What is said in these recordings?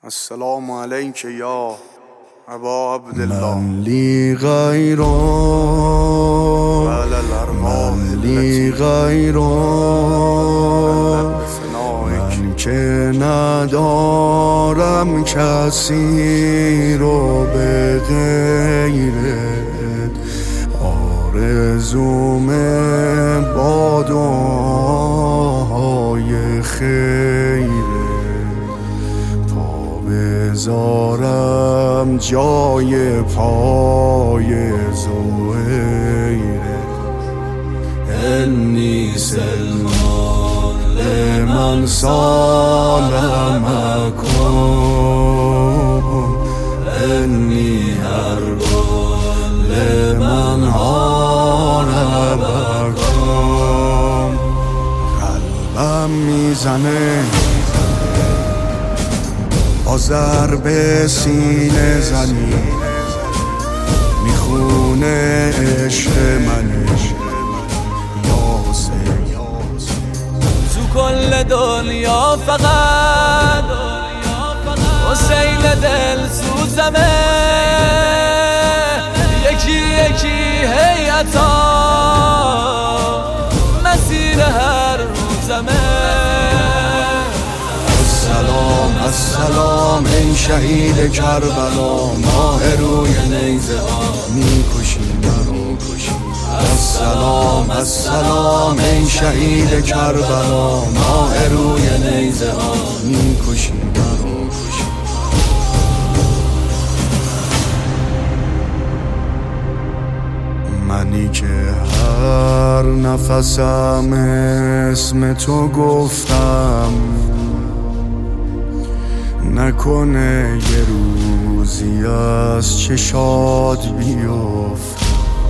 السلام علیک یا ابا عبدالله. من لی غیرک من لی غیرک، من که ندارم کسی رو به غیرت، آرزوم با دعاهای خیرت، پا بذارم جای پای زهیرت. انی سلمان لمن سالمکم، انی حربان لمن حاربکم. قلبم میزنه با ضرب سینه زنی، میخونه عشق منش یاسر. تو کل دنیا فقط حسین دل سوزمه، یکی یکی هیئتا مسیر هر روزمه. السلام السلام ای شهید کربلا، ماه روی نیزه ها میکشی مرو کشی. السلام السلام ای شهید کربلا، ماه روی نیزه ها میکشی مرو کشی. منی که هر نفسم اسم تو گفتم، نکنه یه روزی از چشات بیفت.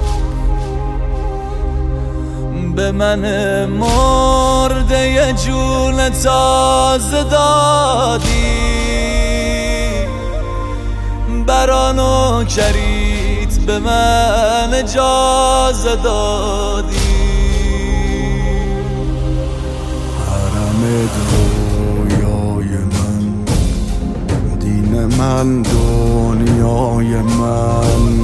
به من مرده یه جون تازه دادی، برانو کریت به من اجازه دادی. حرم رویای من، دین من دنیای من،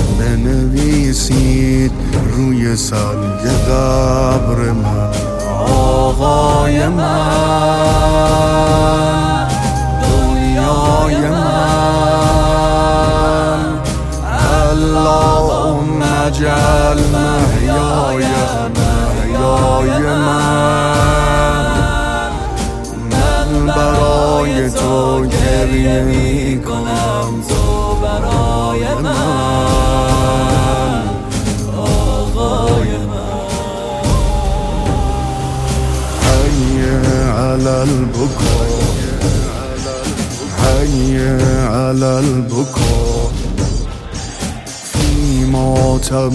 بنویسید روی سنگ قبر من آقای من، دنیای من. اللهم اجعل محیای محیای من، من برای تو گریه میکنم، تو برای من آقای من. حی علی البکا، حی علی البکا، فی ماتم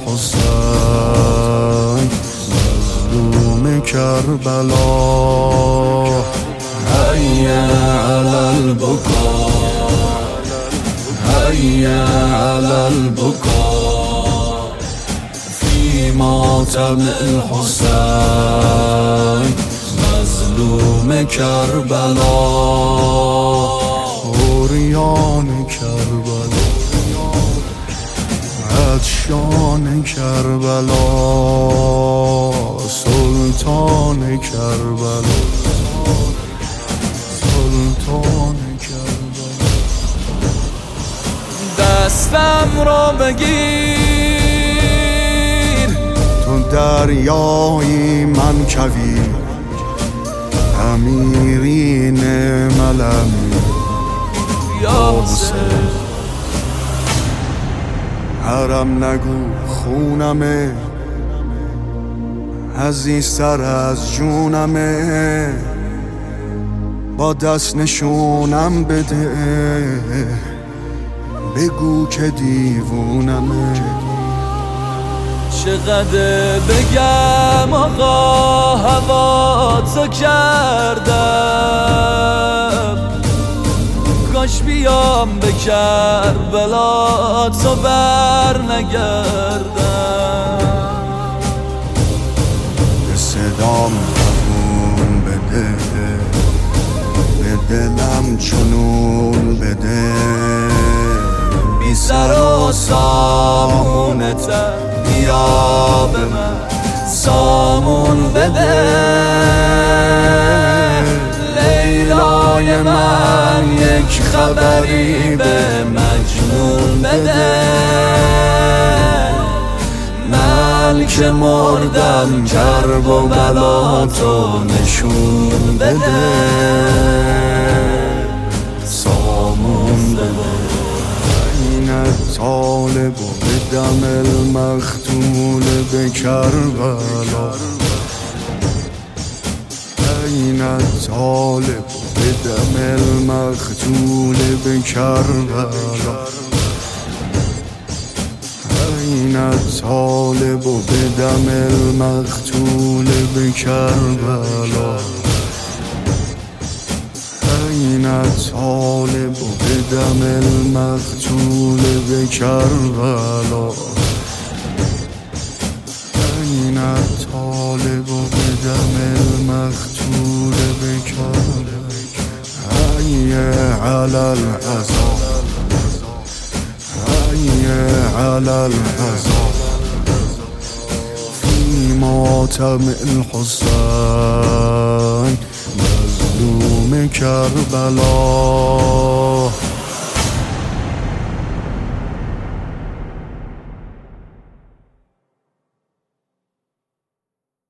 الحسین مظلوم کربلا. حی علی البکا، حی علی البکا، فی ماتم الحسین مظلوم کربلا. اوریان کربلا، عطشان کربلا، سلطان کربلا، سلطان کربلا. دستم رو بگیر، تو دریایی من کویر، امیرین ملمی یاسر. حرم نگو خونمه، عزیزتر از جونمه، با دست نشونم بده، بگو که دیوونمه. چقدر بگم آقا هوا تو کردم، کاش بیام به کربلا تو بر نگردم. به صدام قبول بده، به دلم چنون بده بی سر و سامونتم بیا به من سامون بده لیلای من یک خبری به مجنون بده من که مردم کرب و بلا تو نشون بده سامون بده این طالب و به دم المختول به کربلا این طالب و به دم المختول به کربلا این طالب و به دم المختول به کربلا این طالب و به دم المقتول به کربلا این طالب و به دم المقتول به کربلا حی علی العذاب حی علی العذاب فی ماتم الحسین مظلوم کربلا